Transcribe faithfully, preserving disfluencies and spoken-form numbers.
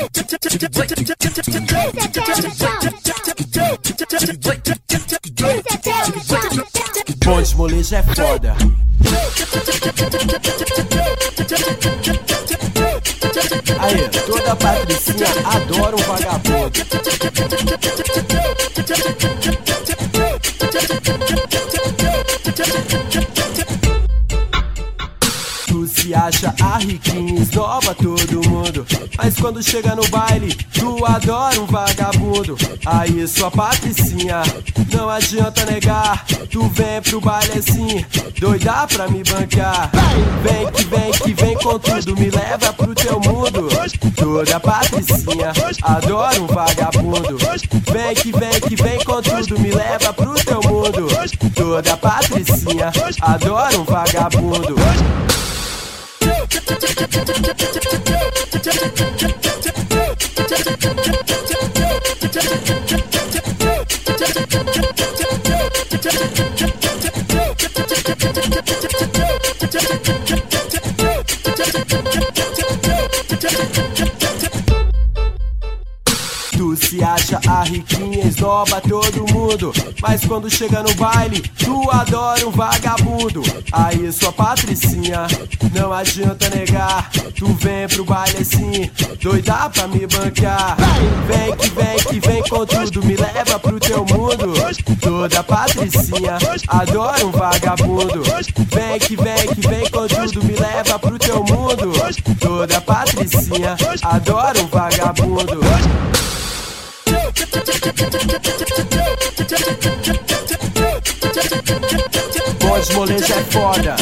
Bonde molejo é foda. Aí, toda patricinha adora um vagabundo. Tu se acha a riquinha, esnova todo mundo, mas quando chega no baile, tu adora um vagabundo. Aí sua patricinha, não adianta negar, tu vem pro baile assim, doida pra me bancar. Vem que vem que vem com tudo, me leva pro teu mundo. Toda patricinha adora um vagabundo. Vem que vem que vem com tudo, me leva pro teu mundo. Toda patricinha adora um vagabundo. Tu se acha a riquinha, esnoba todo mundo, mas quando chega no baile, tu adora um vagabundo. Aí sua patricinha, não adianta negar, tu vem pro baile assim, doida pra me bancar. Vem que vem que vem com tudo, me leva pro teu mundo. Toda patricinha adora um vagabundo. Vem que vem que vem com tudo, me leva pro teu mundo. Toda patricinha adora um vagabundo. Bonde molejo é foda.